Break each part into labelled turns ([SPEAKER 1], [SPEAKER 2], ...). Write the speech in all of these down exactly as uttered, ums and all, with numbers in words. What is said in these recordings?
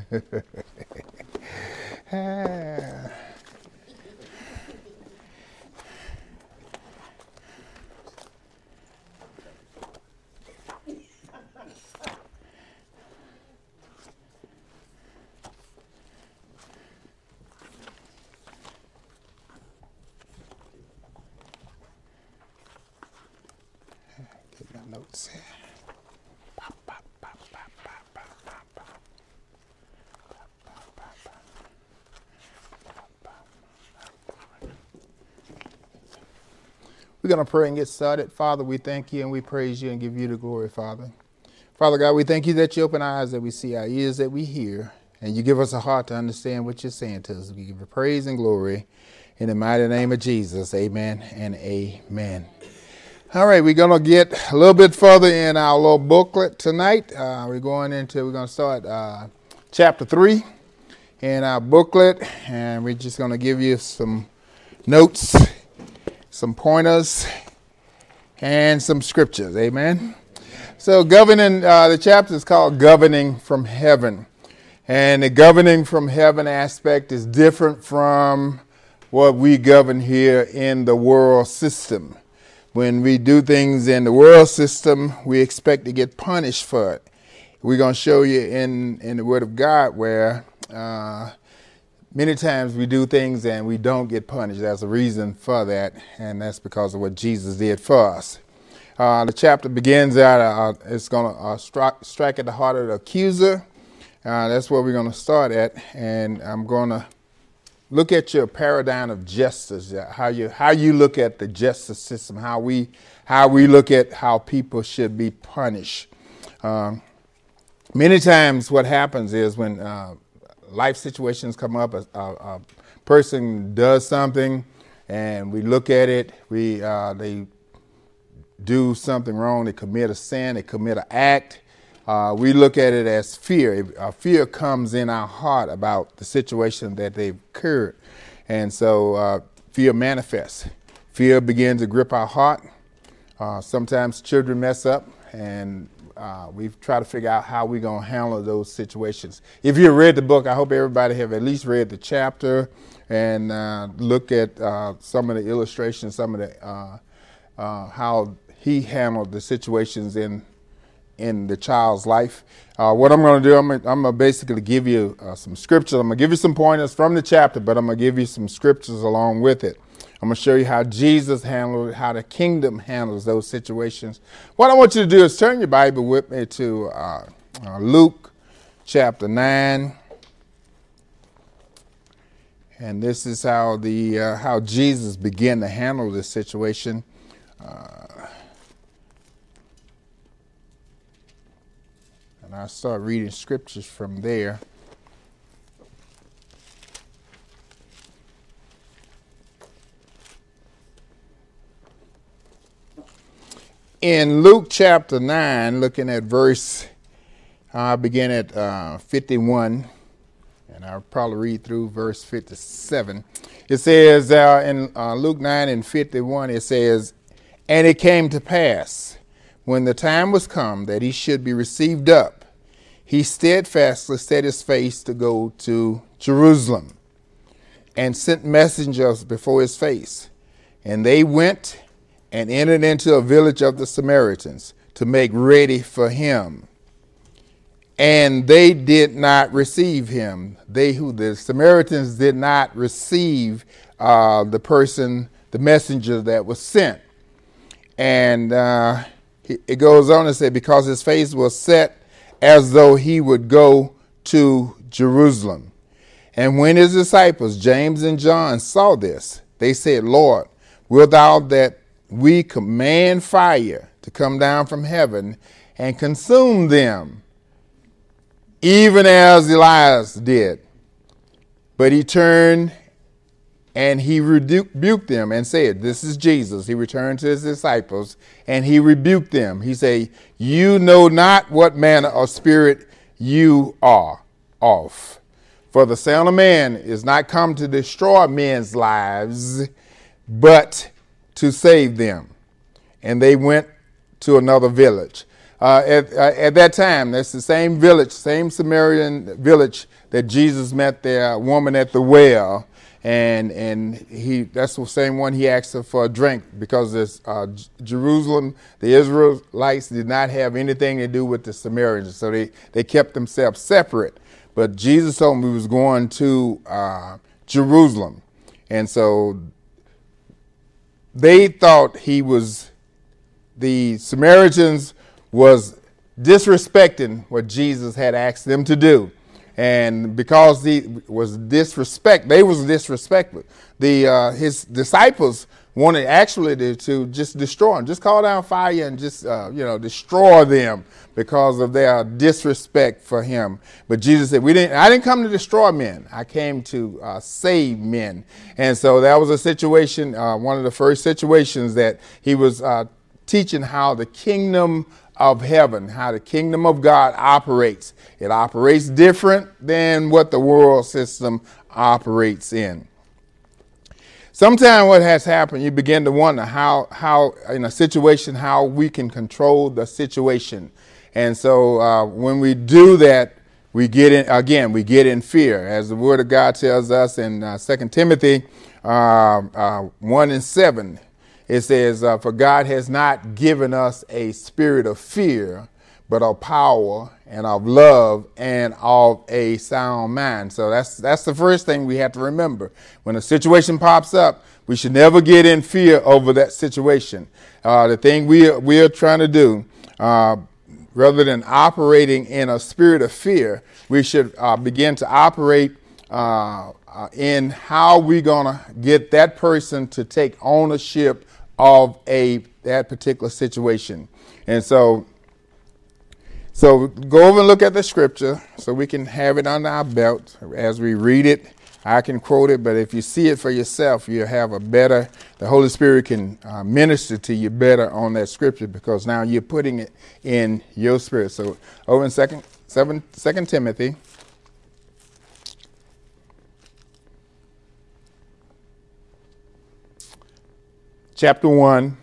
[SPEAKER 1] Ah. Get my notes here. Pop, pop, pop, pop, pop, pop, pop, pop. We're going to pray and get started. Father, we thank you and we praise you and give you the glory, Father. Father God, we thank you that you open our eyes that we see, our ears that we hear, and you give us a heart to understand what you're saying to us. We give you praise and glory in the mighty name of Jesus. Amen and amen. All right, we're going to get a little bit further in our little booklet tonight. Uh, we're going into, we're going to start uh, chapter three in our booklet, and we're just going to give you some notes, some pointers, and some scriptures. Amen. So governing, uh, the chapter is called Governing from Heaven. And the governing from heaven aspect is different from what we govern here in the world system. When we do things in the world system, we expect to get punished for it. We're going to show you in, in the Word of God where uh, many times we do things and we don't get punished. There's a reason for that, and that's because of what Jesus did for us. Uh, the chapter begins out, uh, it's going to uh, strike, strike at the heart of the accuser. Uh, that's where we're going to start at, and I'm going to look at your paradigm of justice, how you how you look at the justice system, how we how we look at how people should be punished. Um, many times, what happens is when uh, life situations come up, a, a, a person does something, and we look at it, we uh, they do something wrong, they commit a sin, they commit an act. Uh, we look at it as fear. Uh, fear comes in our heart about the situation that they've occurred. And so uh, fear manifests. Fear begins to grip our heart. Uh, sometimes children mess up, and uh, we try to figure out how we're going to handle those situations. If you read the book, I hope everybody have at least read the chapter and uh, look at uh, some of the illustrations, some of the uh, uh, how he handled the situations in in the child's life. Uh, what I'm going to do, I'm going I'm to basically give you uh, some scriptures. I'm going to give you some pointers from the chapter, but I'm going to give you some scriptures along with it. I'm going to show you how Jesus handled it, how the kingdom handles those situations. What I want you to do is turn your Bible with me to uh, uh, Luke chapter nine. And this is how the uh, how Jesus began to handle this situation. Uh, And I start reading scriptures from there. In Luke chapter nine, looking at verse, I begin at uh, fifty-one, and I'll probably read through verse fifty-seven. It says uh, in uh, Luke nine and fifty-one, it says, "And it came to pass, when the time was come that he should be received up, he steadfastly set his face to go to Jerusalem, and sent messengers before his face. And they went and entered into a village of the Samaritans to make ready for him. And they did not receive him." They who the Samaritans did not receive uh, the person, the messenger that was sent. And uh, it goes on to say, because his face was set as though he would go to Jerusalem. And when his disciples, James and John, saw this, they said, "Lord, wilt thou that we command fire to come down from heaven and consume them, even as Elias did?" But he turned and he rebuked them and said, this is Jesus. He returned to his disciples and he rebuked them. He said, "You know not what manner of spirit you are of. For the Son of Man is not come to destroy men's lives, but to save them." And they went to another village. uh, at, uh, at that time, that's the same village, same Samaritan village that Jesus met the woman at the well. And and he that's the same one he asked her for a drink, because this, uh, Jerusalem, the Israelites did not have anything to do with the Samaritans. So they, they kept themselves separate. But Jesus told him he was going to uh, Jerusalem. And so they thought he was, the Samaritans was disrespecting what Jesus had asked them to do. And because he was disrespect, they was disrespectful. The uh, his disciples wanted actually to, to just destroy him, just call down fire and just uh, you know destroy them because of their disrespect for him. But Jesus said, "We didn't. I didn't come to destroy men. I came to uh, save men." And so that was a situation, uh, one of the first situations that he was uh, teaching how the kingdom of heaven, how the kingdom of God operates. It operates different than what the world system operates in. Sometimes what has happened, you begin to wonder how, how in a situation, how we can control the situation. And so uh, when we do that, we get in, again, we get in fear. As the word of God tells us in uh, Second Timothy uh, uh, one and seven, it says, uh, for God has not given us a spirit of fear, but of power and of love and of a sound mind. So that's that's the first thing we have to remember. When a situation pops up, we should never get in fear over that situation. Uh, the thing we are, we are trying to do, uh, rather than operating in a spirit of fear, we should uh, begin to operate uh, uh, in how we're going to get that person to take ownership of a that particular situation. And so so go over and look at the scripture so we can have it under our belt as we read it. I can quote it, but if you see it for yourself, you'll have a better, the Holy Spirit can uh, minister to you better on that scripture, because now you're putting it in your spirit. So over in second, seven, Second Timothy chapter one,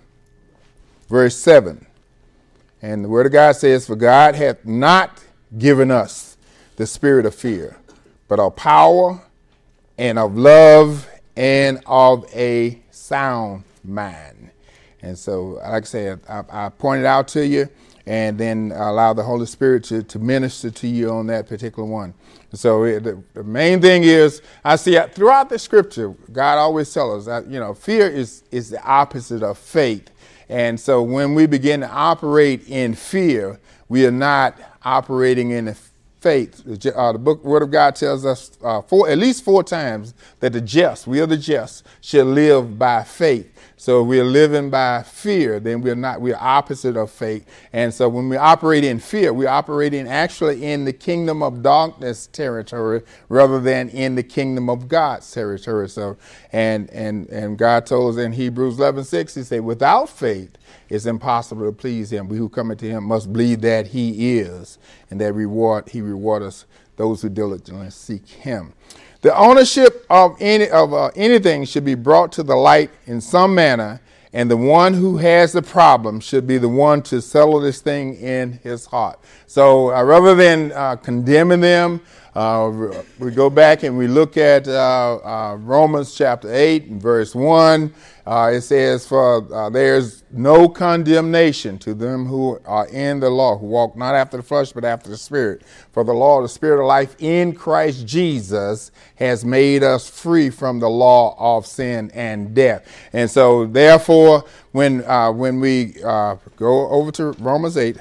[SPEAKER 1] verse seven. And the word of God says, for God hath not given us the spirit of fear, but of power and of love and of a sound mind. And so, like I said, I, I pointed out to you, and then allow the Holy Spirit to, to minister to you on that particular one. So it, the, the main thing is, I see throughout the scripture, God always tells us that, you know, fear is, is the opposite of faith. And so when we begin to operate in fear, we are not operating in faith. Uh, the book Word of God tells us uh, four, at least four times that the just, we are the just, shall live by faith. So if we're living by fear, then we're not, we're opposite of faith. And so when we operate in fear, we're operating actually in the kingdom of darkness territory rather than in the kingdom of God's territory. So, and, and, and God told us in Hebrews eleven six, he said, without faith, it's impossible to please him. We who come into him must believe that he is, and that reward, he reward us, those who diligently seek him. The ownership of any of uh, anything should be brought to the light in some manner, and the one who has the problem should be the one to settle this thing in his heart. So uh, rather than uh, condemning them, uh, we go back and we look at uh, uh, Romans chapter eight and verse one. Uh, it says, for uh, there's no condemnation to them who are in the law, who walk not after the flesh, but after the Spirit. For the law of the Spirit of life in Christ Jesus has made us free from the law of sin and death. And so, therefore, when uh, when we uh, go over to Romans eight,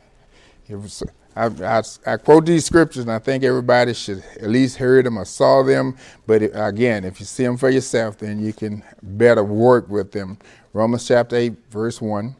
[SPEAKER 1] it was, I, I, I quote these scriptures, and I think everybody should at least heard them or saw them. But it, again, if you see them for yourself, then you can better work with them. Romans chapter eight, verse one.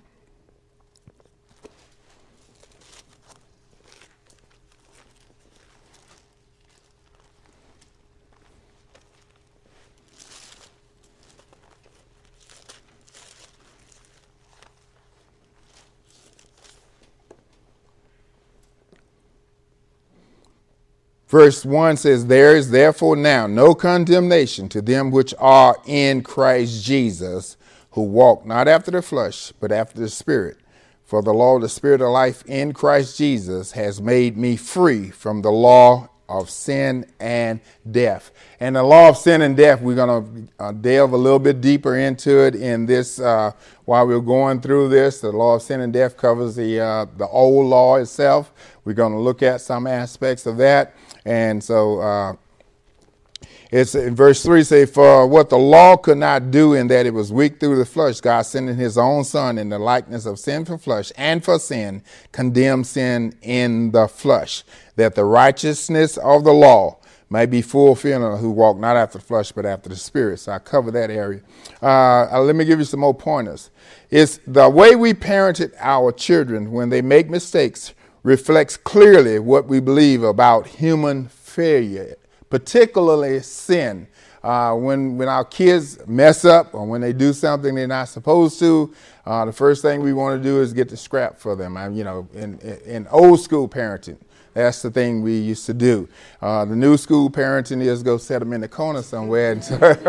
[SPEAKER 1] Verse one says, there is therefore now no condemnation to them which are in Christ Jesus, who walk not after the flesh, but after the Spirit. For the law of the Spirit of life in Christ Jesus has made me free from the law of sin and death. And the law of sin and death, we're going to uh, delve a little bit deeper into it in this uh, while we're going through this. The law of sin and death covers the uh, the old law itself. We're going to look at some aspects of that. And so uh, it's in verse three, say, for what the law could not do in that it was weak through the flesh, God sending his own son in the likeness of sinful flesh and for sin, condemned sin in the flesh, that the righteousness of the law may be fulfilled who walk not after the flesh, but after the Spirit. So I cover that area. Uh, let me give you some more pointers. It's the way we parented our children when they make mistakes reflects clearly what we believe about human failure, particularly sin. Uh, when when our kids mess up or when they do something they're not supposed to, uh, the first thing we want to do is get the scrap for them. I, you know, in, in old school parenting, that's the thing we used to do. Uh, the new school parenting is go set them in the corner somewhere and,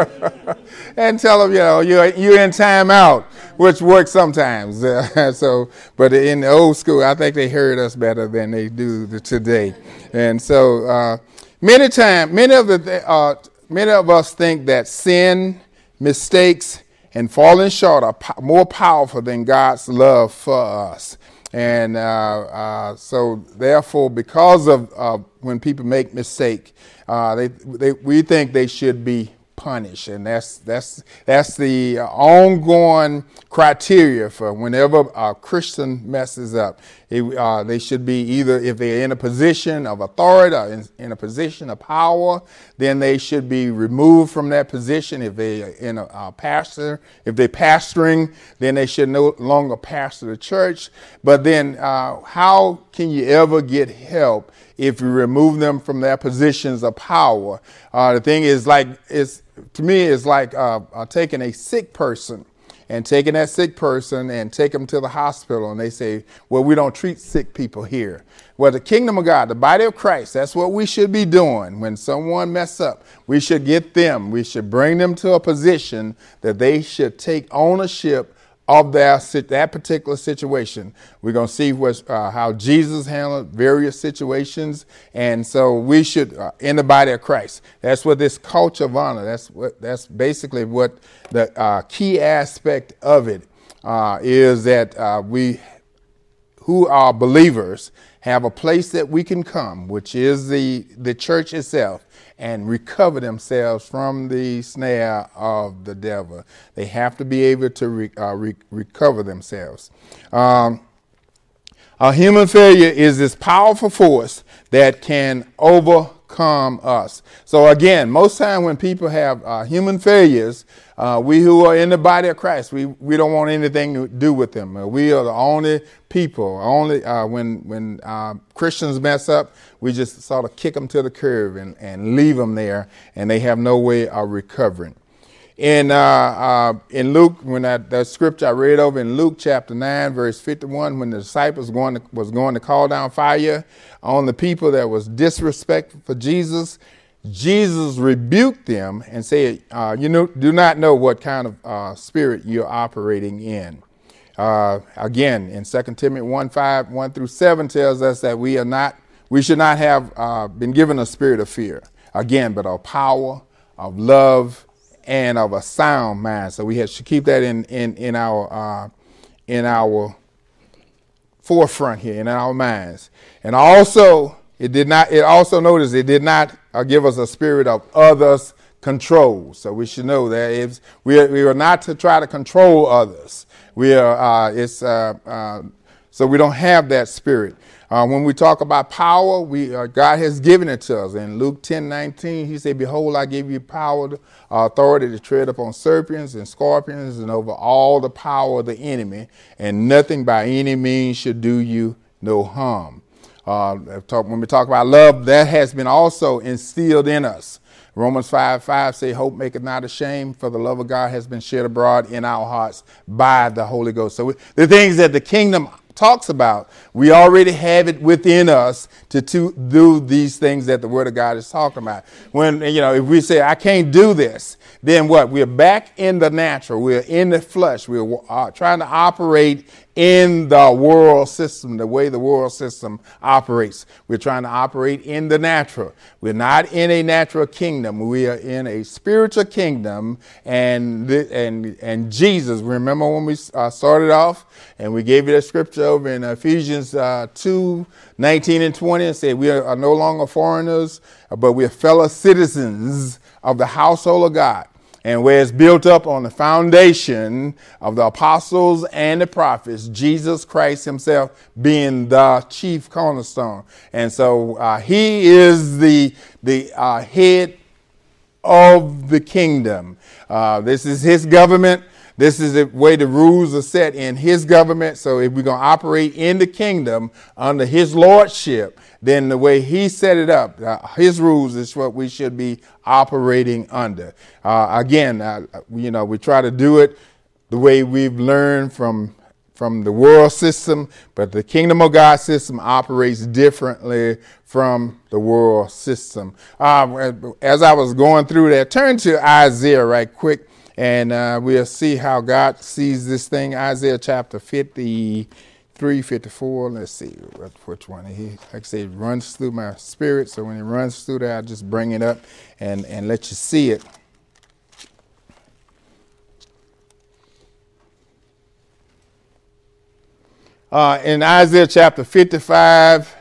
[SPEAKER 1] and tell them, you know, you're, you're in timeout, which works sometimes. Uh, so, but in the old school, I think they heard us better than they do the, today. And so uh, many times, many of the uh, many of us think that sin, mistakes, and falling short are po- more powerful than God's love for us. And uh, uh, so, therefore, because of uh, when people make mistake, uh, they, they we think they should be punished, and that's that's that's the ongoing criteria for whenever a Christian messes up. It, uh, they should be either, if they're in a position of authority or in, in a position of power, then they should be removed from that position. If they're in a, a pastor, if they're pastoring, then they should no longer pastor the church. But then uh, how can you ever get help if you remove them from their positions of power? Uh, the thing is, like, it's, to me, it's like uh, uh, taking a sick person and taking that sick person and take them to the hospital, and they say, well, we don't treat sick people here. Well, the kingdom of God, the body of Christ, that's what we should be doing. When someone mess up, we should get them, we should bring them to a position that they should take ownership of their, that particular situation. We're going to see what, uh, how Jesus handled various situations. And so we should, uh, in the body of Christ, that's what this culture of honor, that's what, that's basically what the uh, key aspect of it uh, is, that uh, we, who are believers, have a place that we can come, which is the, the church itself, and recover themselves from the snare of the devil. They have to be able to re, uh, re, recover themselves. Um, a human failure is this powerful force that can overcome us. So again, most time when people have uh, human failures, uh, we who are in the body of Christ, we, we don't want anything to do with them. Uh, we are the only people, only uh, when when uh, Christians mess up, we just sort of kick them to the curb and, and leave them there, and they have no way of recovering. In uh, uh, in Luke, when that, that scripture I read over in Luke chapter nine, verse fifty-one, when the disciples going to, was going to call down fire on the people that was disrespectful for Jesus, Jesus rebuked them and said, uh, you know, do not know what kind of uh, spirit you're operating in. Uh, again, in Second Timothy one five, one through seven tells us that we are not, we should not have uh, been given a spirit of fear, again, but of power, of love, and of a sound mind. So we have, should keep that in in in our uh, in our forefront here, in our minds. And also, it did not. It also notice it did not uh, give us a spirit of others' control. So we should know that if we are, we are not to try to control others. We are. Uh, it's uh, uh, so we don't have that spirit. Uh, when we talk about power, we uh, God has given it to us. In Luke ten nineteen, he said, behold, I give you power, uh, authority to tread upon serpents and scorpions and over all the power of the enemy, and nothing by any means should do you no harm. Uh, when we talk about love, that has been also instilled in us. Romans five five say, hope maketh not ashamed, for the love of God has been shed abroad in our hearts by the Holy Ghost. So we, the things that the kingdom talks about, we already have it within us to, to do these things that the Word of God is talking about. When, you know, if we say, I can't do this, then what? We're back in the natural. We're in the flesh. We're uh, trying to operate in the world system, the way the world system operates. We're trying to operate in the natural. We're not in a natural kingdom. We are in a spiritual kingdom. And and and Jesus, remember when we uh, started off and we gave you that scripture over in Ephesians uh, two, nineteen and twenty, and said we are, are no longer foreigners, but we are fellow citizens of the household of God. And where it's built up on the foundation of the apostles and the prophets, Jesus Christ himself being the chief cornerstone. And so uh, he is the, the uh, head of the kingdom. Uh, this is his government. This is the way the rules are set in his government. So if we're going to operate in the kingdom under his lordship, then the way he set it up, uh, his rules is what we should be operating under. Uh, again, uh, you know, we try to do it the way we've learned from from the world system, but the kingdom of God system operates differently from the world system. Uh, as I was going through that, turn to Isaiah right quick. And uh, we'll see how God sees this thing. Isaiah chapter fifty-three, fifty-four. Let's see which one. He, like I say, it runs through my spirit. So when it runs through there, I'll just bring it up and, and let you see it. Uh, in Isaiah chapter fifty-five,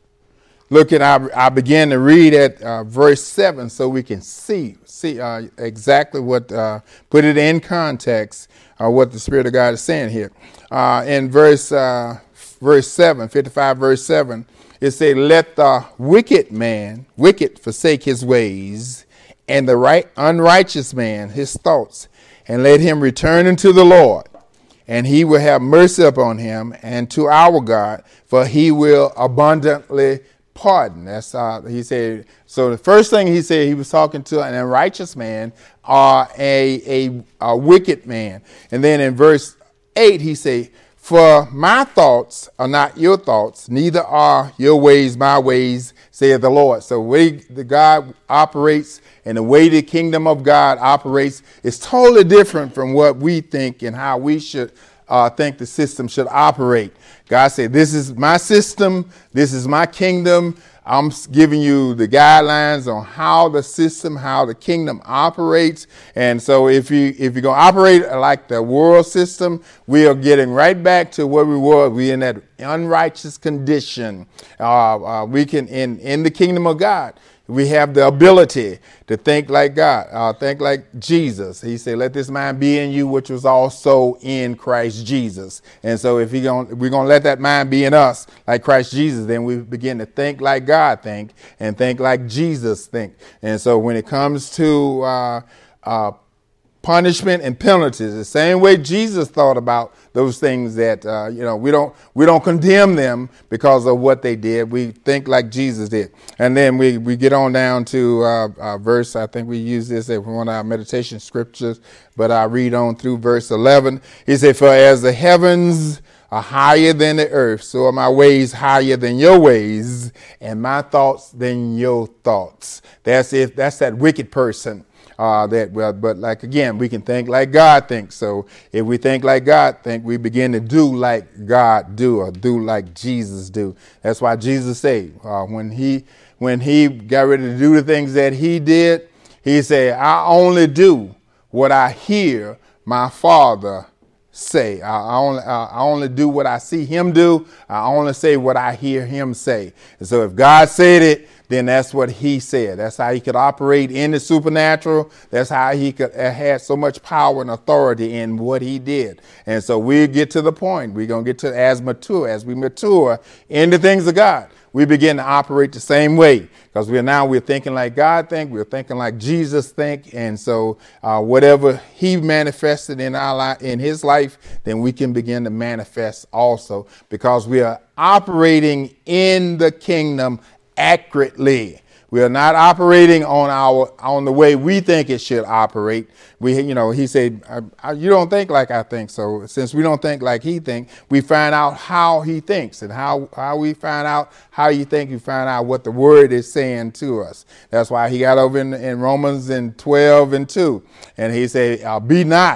[SPEAKER 1] look at, I, I began to read at uh, verse seven so we can see. See uh, exactly what, uh, put it in context, uh, what the Spirit of God is saying here. Uh, in verse uh, verse seven, fifty-five verse seven, it says, let the wicked man, wicked forsake his ways, and the right unrighteous man his thoughts, and let him return unto the Lord, and he will have mercy upon him, and to our God, for he will abundantly pardon. That's uh, he said. So the first thing he said, he was talking to an unrighteous man or a, a, a wicked man. And then in verse eight, he said, for my thoughts are not your thoughts, neither are your ways my ways, saith the Lord. So the way the God operates and the way the kingdom of God operates is totally different from what we think and how we should uh, think the system should operate. God said, this is my system. This is my kingdom. I'm giving you the guidelines on how the system, how the kingdom operates. And so if you, if you're going to operate like the world system, we are getting right back to where we were. We're in that unrighteous condition. Uh, uh, we can, in, in the kingdom of God, we have the ability to think like God, uh, think like Jesus. He said, let this mind be in you, which was also in Christ Jesus. And so if he gonna, we're going to let that mind be in us like Christ Jesus, then we begin to think like God think and think like Jesus think. And so when it comes to uh, uh, punishment and penalties, the same way Jesus thought about those things that, uh, you know, we don't we don't condemn them because of what they did. We think like Jesus did. And then we, we get on down to uh, uh, verse, I think we use this as one of our meditation scriptures, but I read on through verse eleven. He said, for as the heavens are higher than the earth, so are my ways higher than your ways, and my thoughts than your thoughts. That's it. That's that wicked person. Uh, that well, but like again, we can think like God thinks. So if we think like God think, we begin to do like God do, or do like Jesus do. That's why Jesus said uh, when he when he got ready to do the things that he did, he said, "I only do what I hear my Father say. I, I only uh, I only do what I see him do. I only say what I hear him say." And so if God said it, then that's what he said. That's how he could operate in the supernatural. That's how he could uh, had so much power and authority in what he did. And so we get to the point. We're going to get to as mature, as we mature in the things of God, we begin to operate the same way, because we're now we're thinking like God think, we're thinking like Jesus think. And so uh, whatever he manifested in our life, in his life, then we can begin to manifest also, because we are operating in the kingdom accurately. We are not operating on our on the way we think it should operate. We, you know, he said, I, I, you don't think like I think. So since we don't think like he think, we find out how he thinks, and how, how we find out how you think, you find out what the word is saying to us. That's why he got over in, in Romans in twelve and two. And he said, uh, be not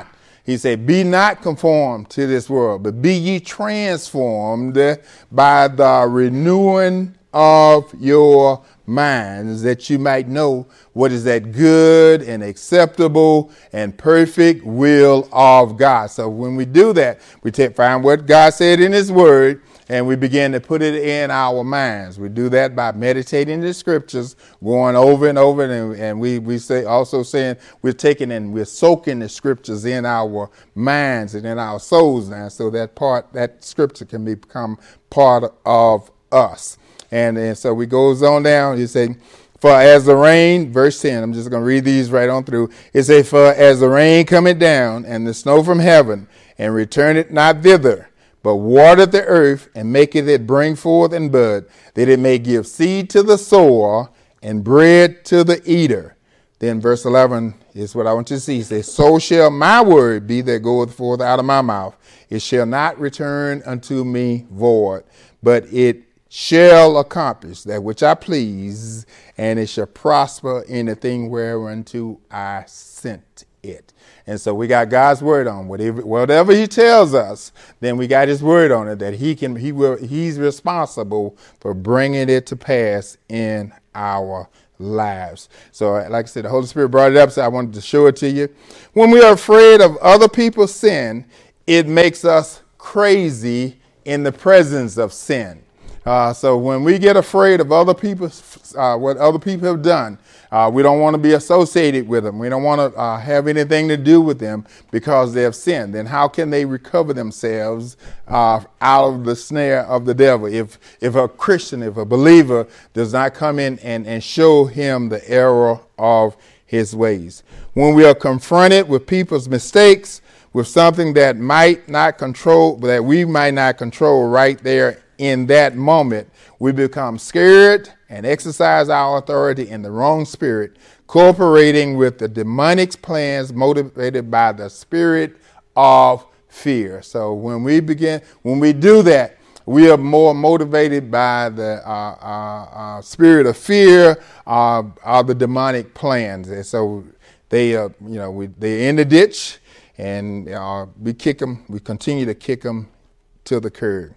[SPEAKER 1] He said, be not conformed to this world, but be ye transformed by the renewing of your minds, that you might know what is that good and acceptable and perfect will of God. So when we do that, we take, find what God said in his word, and we begin to put it in our minds. We do that by meditating the scriptures, going over and over, and, and we, we say also saying we're taking and we're soaking the scriptures in our minds and in our souls now, so that part, that scripture can become part of us. And, and so we goes on down. You say, for as the rain, verse ten, I'm just going to read these right on through. It says, for as the rain cometh down and the snow from heaven, and returneth not thither, but watereth the earth, and maketh it bring forth and bud, that it may give seed to the sower and bread to the eater. Then verse eleven is what I want you to see. It says, so shall my word be that goeth forth out of my mouth. It shall not return unto me void, but it shall accomplish that which I please, and it shall prosper in the thing whereunto I sent it. And so we got God's word on whatever, whatever he tells us, then we got his word on it, that he can, he will, he's responsible for bringing it to pass in our lives. So like I said, the Holy Spirit brought it up, so I wanted to show it to you. When we are afraid of other people's sin, it makes us crazy in the presence of sin. Uh, so when we get afraid of other people, uh, what other people have done, uh, we don't want to be associated with them. We don't want to uh, have anything to do with them because they have sinned. Then how can they recover themselves uh, out of the snare of the devil? If if a Christian, if a believer does not come in and, and show him the error of his ways. When we are confronted with people's mistakes, with something that might not control, that we might not control right there in that moment, we become scared and exercise our authority in the wrong spirit, cooperating with the demonic plans motivated by the spirit of fear. So when we begin, when we do that, we are more motivated by the uh, uh, uh, spirit of fear, uh, or the demonic plans. And so they, uh, you know, we, they're in the ditch, and uh, we kick them. We continue to kick them to the curb.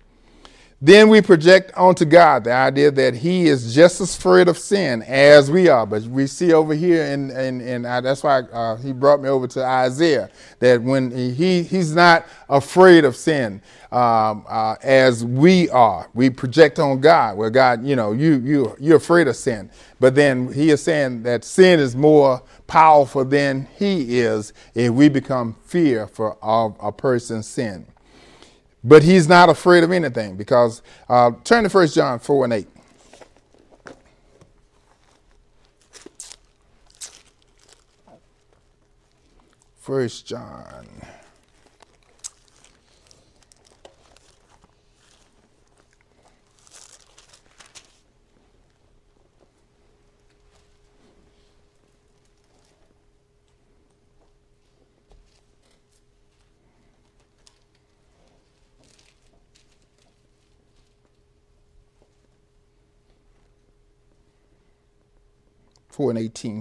[SPEAKER 1] Then we project onto God the idea that he is just as afraid of sin as we are. But we see over here, and and, and that's why uh, he brought me over to Isaiah, that when he he's not afraid of sin um, uh, as we are. We project on God, where God, you know, you, you, you're afraid of sin. But then he is saying that sin is more powerful than he is if we become fear for of a person's sin. But he's not afraid of anything, because uh, turn to First John four and eight. First John. four and eighteen.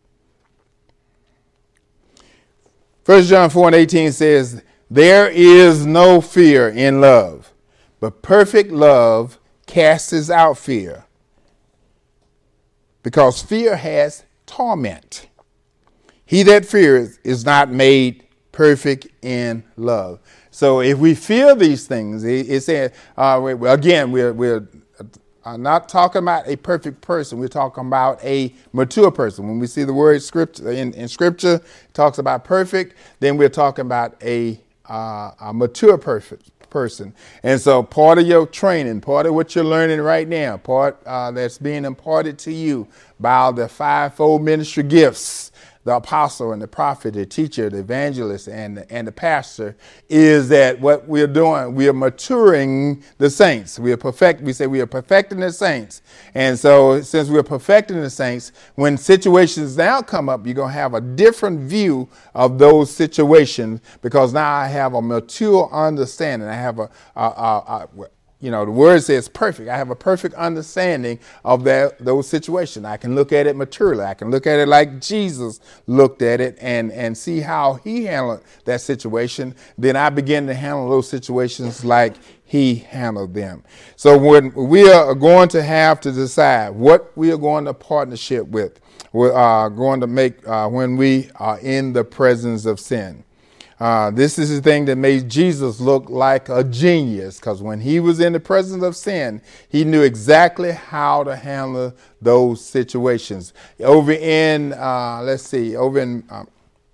[SPEAKER 1] First John four and eighteen says, there is no fear in love, but perfect love casts out fear, because fear has torment. He that fears is not made perfect in love. So if we fear these things, it, it says, uh, again, we're, we're I'm not talking about a perfect person. We're talking about a mature person. When we see the word scripture in, in scripture talks about perfect, then we're talking about a, uh, a mature perfect person. And so part of your training, part of what you're learning right now, part uh, that's being imparted to you by the fivefold ministry gifts, the apostle and the prophet, the teacher, the evangelist, and, and the pastor, is that what we're doing, we are maturing the saints. We are perfect. We say we are perfecting the saints. And so since we're perfecting the saints, when situations now come up, you're going to have a different view of those situations, because now I have a mature understanding. I have a, a, a, a you know, the word says perfect. I have a perfect understanding of that those situations. I can look at it maturely. I can look at it like Jesus looked at it and, and see how he handled that situation. Then I begin to handle those situations like he handled them. So when we are going to have to decide what we are going to partnership with, we are going to make uh, when we are in the presence of sin. Uh, this is the thing that made Jesus look like a genius, because when he was in the presence of sin, he knew exactly how to handle those situations. Over in, uh, let's see, over in, um,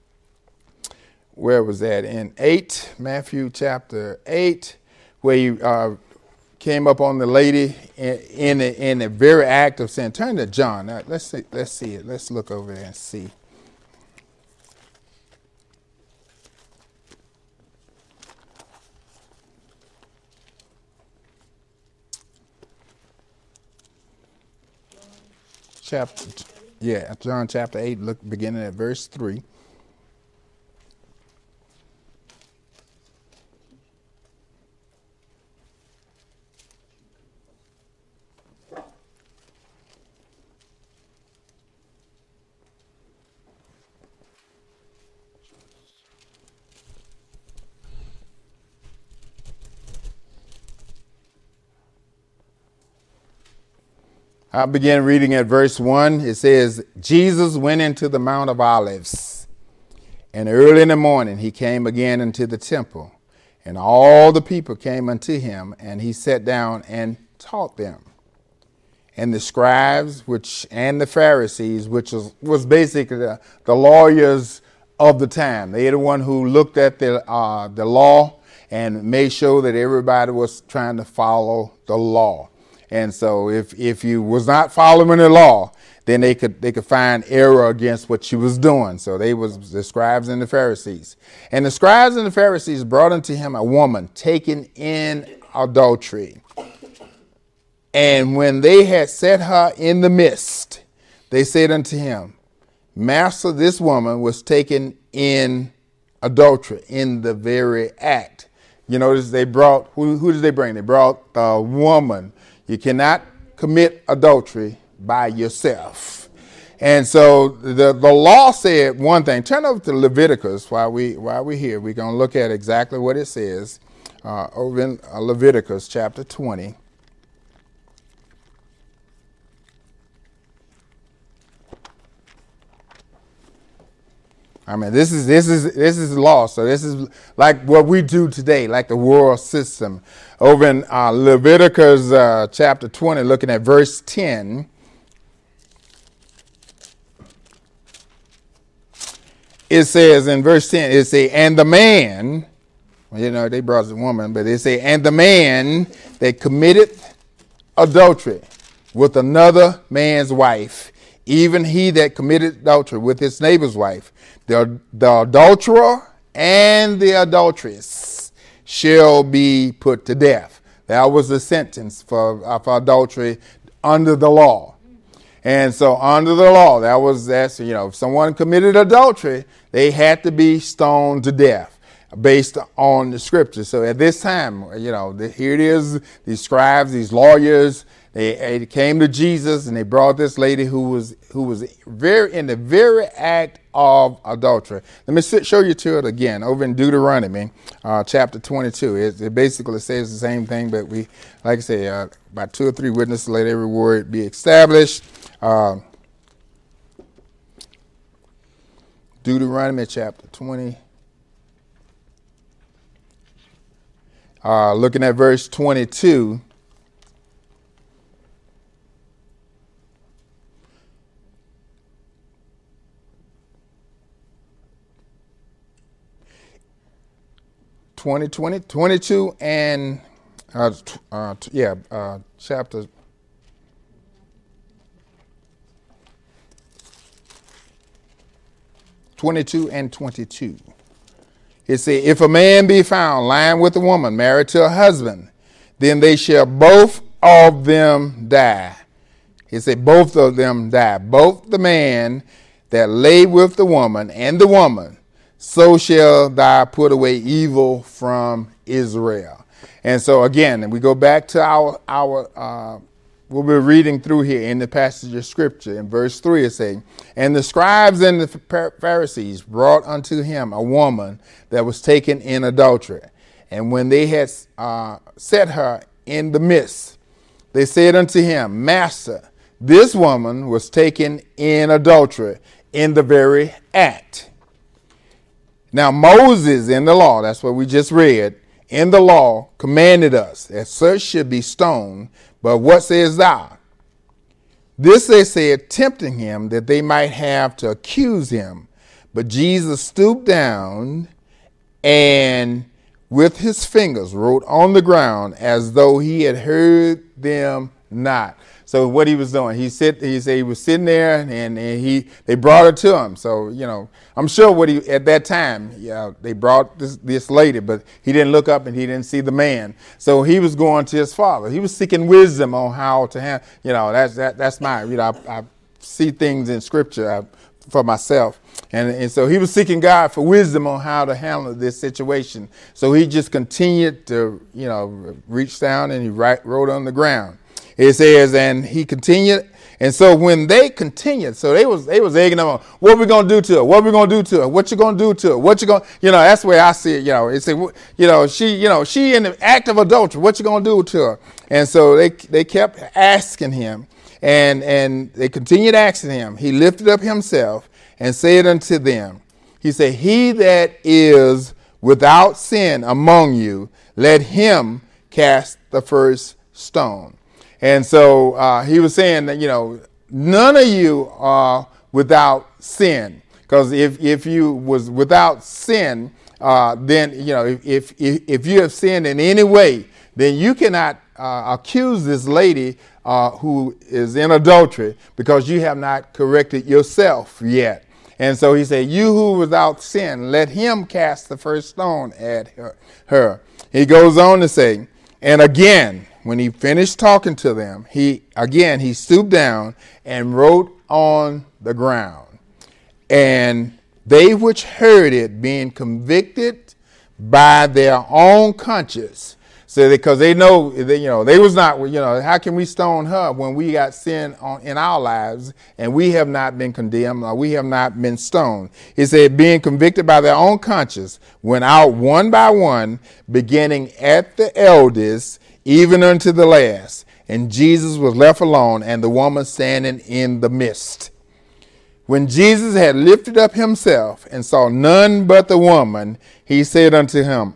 [SPEAKER 1] where was that? In eight, Matthew chapter eight, where he uh, came up on the lady in in the, in the very act of sin. Turn to John. Now, let's see. Let's see it. Let's look over there and see. Chapter, yeah, John chapter eight. Look, beginning at verse three. I begin reading at verse one. It says, Jesus went into the Mount of Olives, and early in the morning he came again into the temple, and all the people came unto him, and he sat down and taught them. And the scribes which and the Pharisees, which was, was basically the, the lawyers of the time, they are the one who looked at the uh, the law and made sure that everybody was trying to follow the law. And so if, if you was not following the law, then they could they could find error against what you was doing. So they was the scribes and the Pharisees. And the scribes and the Pharisees brought unto him a woman taken in adultery. And when they had set her in the midst, they said unto him, Master, this woman was taken in adultery, in the very act. You notice they brought, who, who did they bring? They brought a woman. You cannot commit adultery by yourself. And so the, the law said one thing. Turn over to Leviticus while, we, while we're here. We're going to look at exactly what it says uh, over in uh, Leviticus chapter twenty. I mean, this is this is this is law. So this is like what we do today, like the world system. Over in uh, Leviticus uh, chapter twenty, looking at verse ten, it says in verse ten, it say, and the man, well, you know, they brought the woman, but they say, and the man that committed adultery with another man's wife, even he that committed adultery with his neighbor's wife, the, the adulterer and the adulteress shall be put to death. That was the sentence for, uh, for adultery under the law. And so under the law, that was, that's, you know, if someone committed adultery, they had to be stoned to death based on the scripture. So at this time, you know, the, here it is, these scribes, these lawyers, They, they came to Jesus and they brought this lady who was who was very in the very act of adultery. Let me sit, show you to it again over in Deuteronomy uh, chapter twenty-two. It, it basically says the same thing, but we, like I say, uh, by two or three witnesses, let every word be established. Uh, Deuteronomy chapter twenty. Uh, looking at verse twenty-two. twenty, twenty, twenty-two and uh, uh, yeah, uh, chapter twenty-two and twenty-two. It says, if a man be found lying with a woman married to a husband, then they shall both of them die. It said both of them die. Both the man that lay with the woman and the woman, so shall thou put away evil from Israel. And so again, and we go back to our, our uh, what we're reading through here in the passage of scripture. In verse three, it says, and the scribes and the Pharisees brought unto him a woman that was taken in adultery. And when they had uh, set her in the midst, they said unto him, Master, this woman was taken in adultery in the very act. Now Moses in the law, that's what we just read, in the law commanded us that such should be stoned. But what sayest thou? This they said, tempting him that they might have to accuse him. But Jesus stooped down and with his fingers wrote on the ground as though he had heard them not. So what he was doing, he said he said he was sitting there, and, and he they brought her to him. So you know, I'm sure what he at that time, yeah, they brought this this lady, but he didn't look up and he didn't see the man. So he was going to his father. He was seeking wisdom on how to handle. You know, that's that that's my you know I, I see things in scripture I, for myself, and and so he was seeking God for wisdom on how to handle this situation. So he just continued to you know reach down and he write, wrote on the ground. It says, and he continued, and so when they continued, so they was they was egging them on, what we gonna do to her? What we gonna do to her? What you gonna do to her? What you gonna, you know, that's the way I see it. You know, it said, you know, she, you know, she in the act of adultery. What you gonna do to her? And so they they kept asking him, and and they continued asking him. He lifted up himself and said unto them, he said, he that is without sin among you, let him cast the first stone. And so uh, he was saying that, you know, none of you are without sin. Because if, if you was without sin, uh, then, you know, if, if if you have sinned in any way, then you cannot uh, accuse this lady uh, who is in adultery because you have not corrected yourself yet. And so he said, you who without sin, let him cast the first stone at her. her. He goes on to say, and again, when he finished talking to them, he again, he stooped down and wrote on the ground. And they which heard it, being convicted by their own conscience, so because they know, they, you know, they was not, you know, how can we stone her when we got sin on in our lives and we have not been condemned or we have not been stoned? He said, being convicted by their own conscience, went out one by one, beginning at the eldest, even unto the last. And Jesus was left alone, and the woman standing in the midst. When Jesus had lifted up himself and saw none but the woman, he said unto him,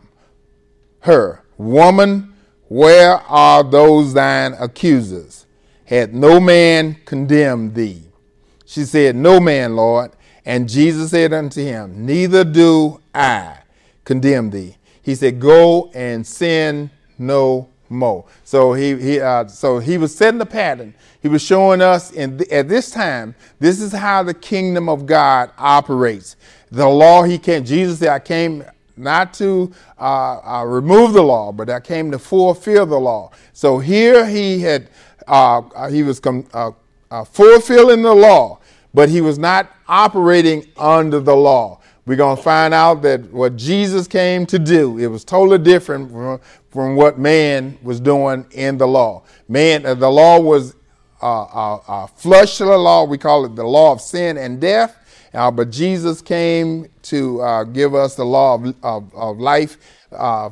[SPEAKER 1] her, Woman, where are those thine accusers? Had no man condemned thee? She said, No man, Lord. And Jesus said unto him, Neither do I condemn thee. He said, Go and sin no more. So he he uh, so he was setting the pattern. He was showing us in th- at this time, this is how the kingdom of God operates. The law he came, Jesus said, I came not to uh, uh, remove the law, but I came to fulfill the law. So here he had uh, he was com- uh, uh, fulfilling the law, but he was not operating under the law. We're going to find out that what Jesus came to do, it was totally different from, from what man was doing in the law. Man, uh, the law was uh, uh, uh, flush to the law. We call it the law of sin and death. Uh, but Jesus came to uh, give us the law of, of, of life uh,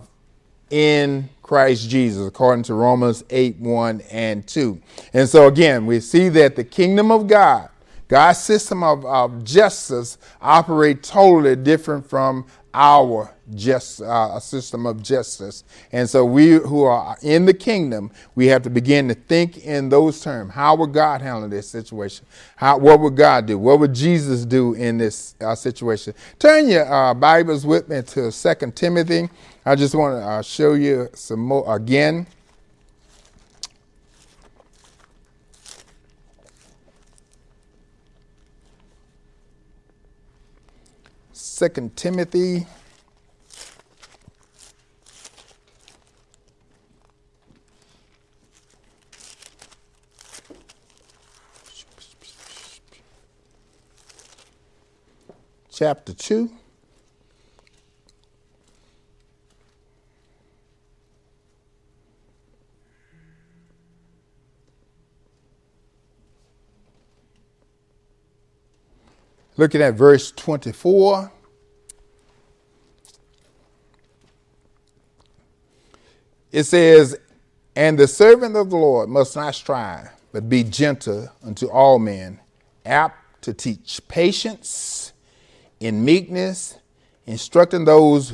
[SPEAKER 1] in Christ Jesus, according to Romans eight, one and two. And so again, we see that the kingdom of God, God's system of, of justice, operate totally different from our just uh, system of justice. And so we who are in the kingdom, we have to begin to think in those terms. How would God handle this situation? How, what would God do? What would Jesus do in this uh, situation? Turn your uh, Bibles with me to Second Timothy. I just want to uh, show you some more again. Second Timothy chapter two. looking at verse twenty-four. It says, and the servant of the Lord must not strive, but be gentle unto all men, apt to teach patience in meekness, instructing those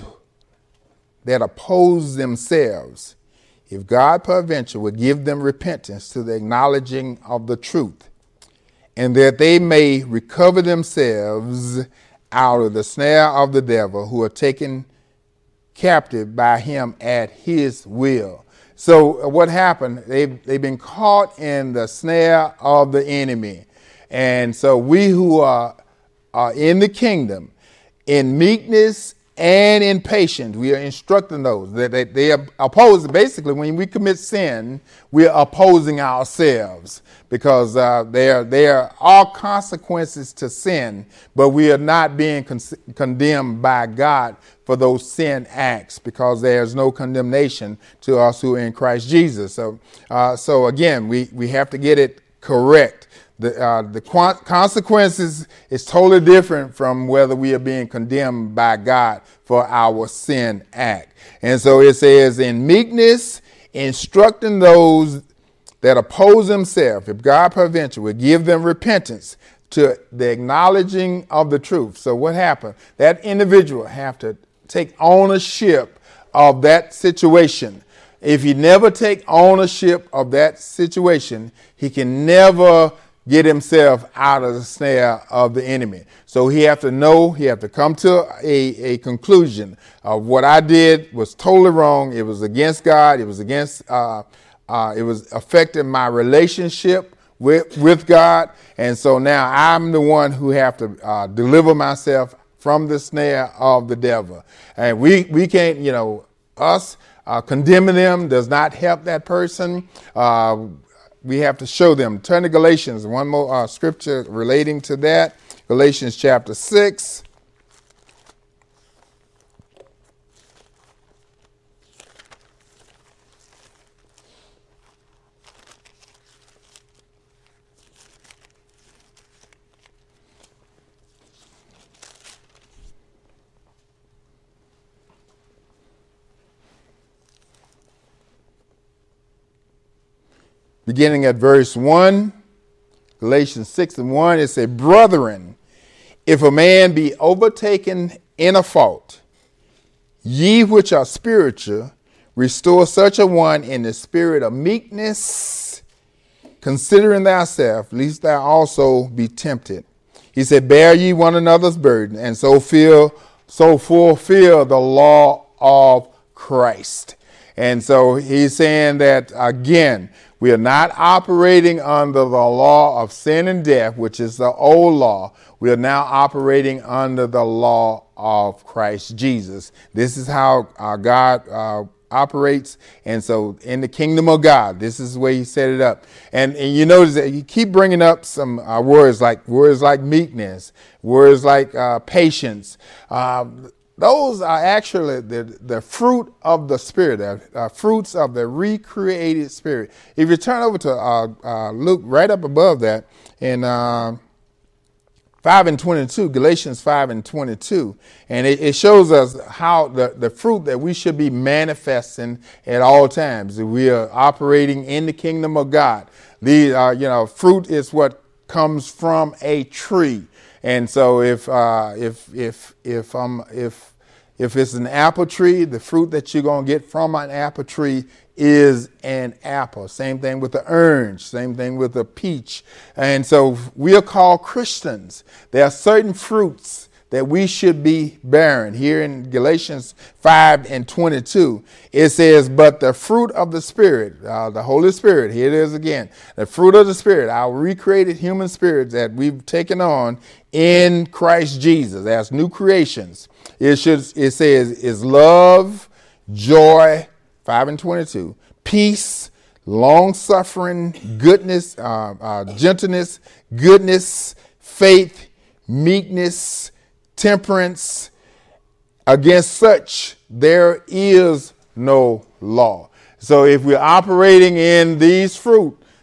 [SPEAKER 1] that oppose themselves, if God peradventure would give them repentance to the acknowledging of the truth, and that they may recover themselves out of the snare of the devil, who are taken captive by him at his will. So what happened? They've, they've been caught in the snare of the enemy. And so we who are, are in the kingdom, in meekness and in patience, we are instructing those that they, they oppose. Basically, when we commit sin, we are opposing ourselves, because uh, there, there are consequences to sin, but we are not being con- condemned by God for those sin acts, because there's no condemnation to us who are in Christ Jesus. So, uh, so again, we, we have to get it correct. The, uh, the qu- consequences is totally different from whether we are being condemned by God for our sin act. And so it says, in meekness, instructing those that oppose themselves, if God peradventure would give them repentance to the acknowledging of the truth. So what happened? That individual have to take ownership of that situation. If he never take ownership of that situation, he can never get himself out of the snare of the enemy. So he have to know, he have to come to a, a conclusion of what I did was totally wrong. It was against God. It was against, uh, uh, it was affecting my relationship with, with God. And so now I'm the one who have to uh, deliver myself from the snare of the devil. And we, we can't, you know, us uh, condemning them does not help that person. Uh, We have to show them. Turn to Galatians, one more uh, scripture relating to that. Galatians chapter six. Beginning at verse one, Galatians six and one, it says, brethren, if a man be overtaken in a fault, ye which are spiritual, restore such a one in the spirit of meekness, considering thyself, lest thou also be tempted. He said, bear ye one another's burden, and so feel, so fulfill the law of Christ. And so he's saying that, again, we are not operating under the law of sin and death, which is the old law. We are now operating under the law of Christ Jesus. This is how our God uh, operates. And so in the kingdom of God, this is the way he set it up. And, and you notice that you keep bringing up some uh, words like words like meekness, words like uh, patience. Uh, Those are actually the, the fruit of the Spirit, the uh, fruits of the recreated Spirit. If you turn over to uh, uh, Luke, right up above that, in uh, five and twenty-two, Galatians five and twenty-two, and it, it shows us how the, the fruit that we should be manifesting at all times. We are operating in the kingdom of God. The uh, you know, fruit is what comes from a tree. And so if uh, if if if um if if it's an apple tree, the fruit that you're gonna get from an apple tree is an apple. Same thing with the orange. Same thing with the peach. And so we are called Christians. There are certain fruits that we should be bearing. Here in Galatians five and twenty-two, it says, but the fruit of the Spirit, uh, the Holy Spirit, here it is again, the fruit of the Spirit, our recreated human spirits that we've taken on in Christ Jesus as new creations. It should, it says, is love, joy, five and twenty-two, peace, long suffering, goodness, uh, uh, gentleness, goodness, faith, meekness, temperance. Against such there is no law. So if we're operating in these fruit,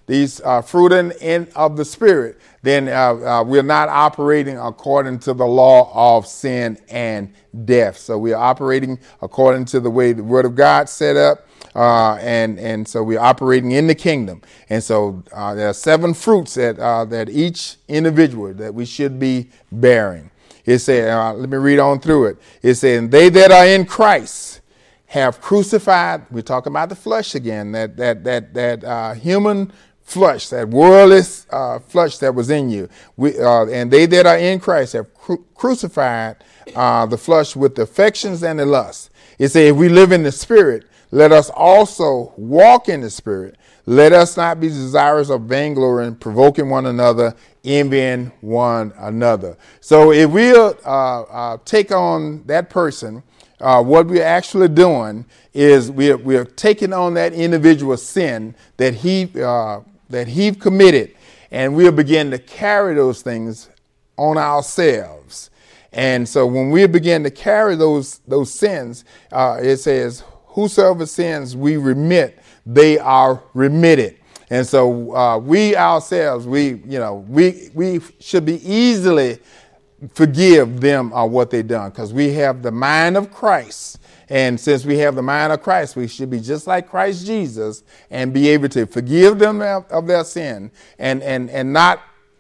[SPEAKER 1] these uh, fruit in, in of the Spirit, then uh, uh, we're not operating according to the law of sin and death. So we are operating according to the way the Word of God set up, uh, and and so we're operating in the kingdom. And so uh, there are seven fruits that uh, that each individual that we should be bearing. It said, uh, let me read on through it. It said, "They that are in Christ have crucified." We're talking about the flesh again. That that that that uh, human flesh, that worldly uh, flesh that was in you. We, uh, and they that are in Christ have cru- crucified uh, the flesh with the affections and the lusts. It says, if we live in the Spirit, let us also walk in the Spirit. Let us not be desirous of vainglory and provoking one another, envying one another. So if we'll uh, uh, take on that person, uh, what we're actually doing is we're, we're taking on that individual sin that he uh, that he committed, and we'll begin to carry those things on ourselves. And so when we begin to carry those those sins, uh, it says, whosoever sins we remit, they are remitted. And so uh, we ourselves, we, you know, we we should be easily forgive them of what they've done, because we have the mind of Christ. And since we have the mind of Christ, we should be just like Christ Jesus and be able to forgive them of their sin and, and, and not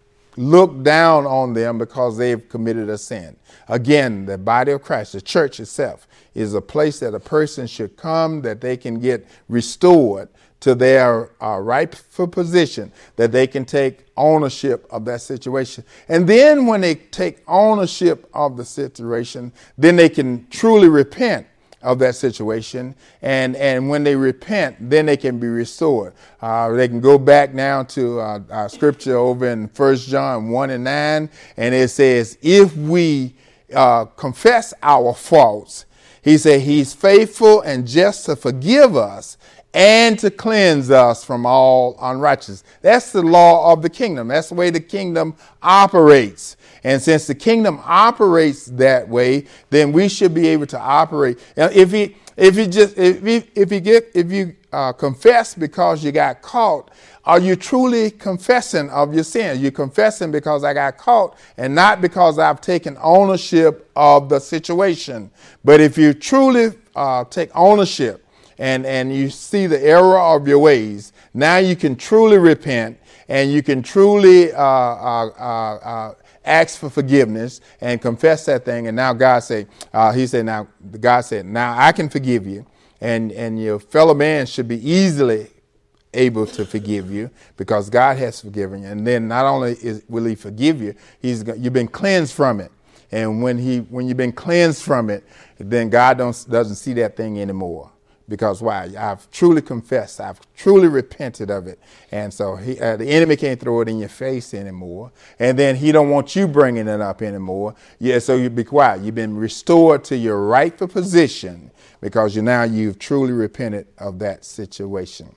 [SPEAKER 1] look down on them because they've committed a sin. Again, the body of Christ, the church itself, is a place that a person should come that they can get restored to their uh, rightful position, that they can take ownership of that situation. And then when they take ownership of the situation, then they can truly repent of that situation. And, and when they repent, then they can be restored. Uh, they can go back now to uh, our scripture over in First John one and nine. And it says, if we uh, confess our faults, he said he's faithful and just to forgive us and to cleanse us from all unrighteousness. That's the law of the kingdom. That's the way the kingdom operates. And since the kingdom operates that way, then we should be able to operate. Now, if he, if you just, if you, if you get, if you uh, confess because you got caught, are you truly confessing of your sin? You're confessing because I got caught and not because I've taken ownership of the situation. But if you truly uh, take ownership, And, and you see the error of your ways, now you can truly repent and you can truly uh, uh, uh, uh, ask for forgiveness and confess that thing. And now God said, uh, he said, now God said, now I can forgive you, and, and your fellow man should be easily able to forgive you because God has forgiven you. And then not only is, will he forgive you, he's you've been cleansed from it. And when he when you've been cleansed from it, then God don't, doesn't see that thing anymore. Because why? I've truly confessed. I've truly repented of it. And so he, uh, the enemy can't throw it in your face anymore. And then he don't want you bringing it up anymore. Yeah, so you be quiet. You've been restored to your rightful position because you now you've truly repented of that situation.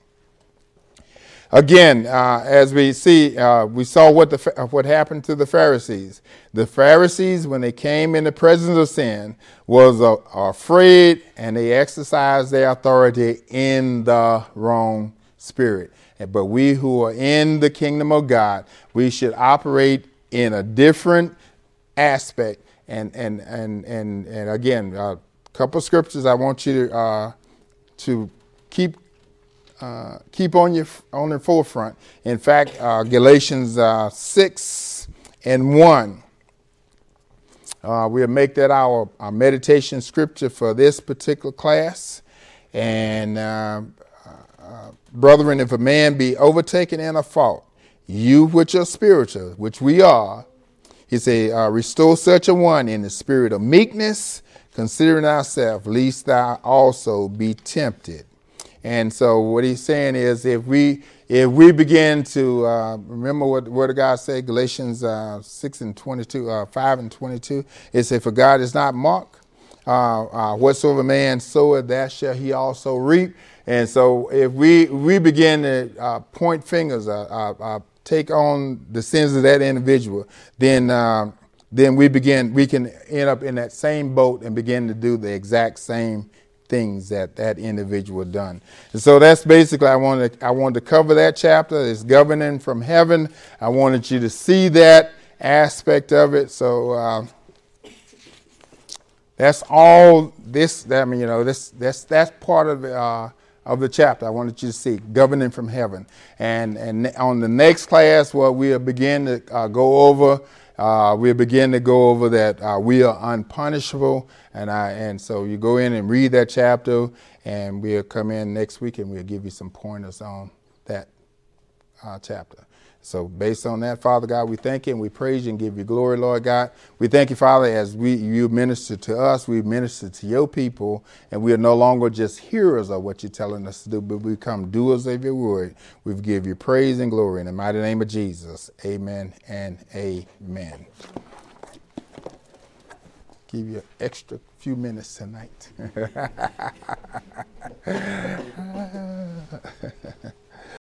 [SPEAKER 1] Again, uh, as we see, uh, we saw what the what happened to the Pharisees. The Pharisees, when they came in the presence of sin, was uh, afraid, and they exercised their authority in the wrong spirit. But we who are in the kingdom of God, we should operate in a different aspect. And and and and and again, a couple of scriptures I want you to uh, to keep. Uh, keep on your on the forefront. In fact, uh, Galatians uh, six and one. Uh, we'll make that our, our meditation scripture for this particular class. And uh, uh, brethren, if a man be overtaken in a fault, you which are spiritual, which we are, he say, uh, restore such a one in the spirit of meekness, considering ourselves, lest thou also be tempted. And so what he's saying is, if we if we begin to uh, remember what the Word of God said, Galatians uh, six and twenty-two, uh, five and twenty-two, it says, "For God is not mocked; uh, uh, whatsoever man soweth, that shall he also reap." And so if we we begin to uh, point fingers, uh, uh, uh, take on the sins of that individual, then uh, then we begin we can end up in that same boat and begin to do the exact same things that that individual done. And so that's basically, I wanted, I wanted to cover that chapter. It's governing from heaven. I wanted you to see that aspect of it. So uh, that's all this, I mean, you know, this, that's, that's part of the, uh, of the chapter I wanted you to see, governing from heaven. And, and on the next class, what we'll begin to uh, go over, uh, we'll begin to go over that uh, we are unpunishable. And I, and so you go in and read that chapter, and we'll come in next week and we'll give you some pointers on that uh, chapter. So based on that, Father God, we thank you and we praise you and give you glory, Lord God. We thank you, Father, as we you minister to us, we minister to your people, and we are no longer just hearers of what you're telling us to do, but we become doers of your word. We give you praise and glory in the mighty name of Jesus. Amen and amen. Give you an extra few minutes tonight.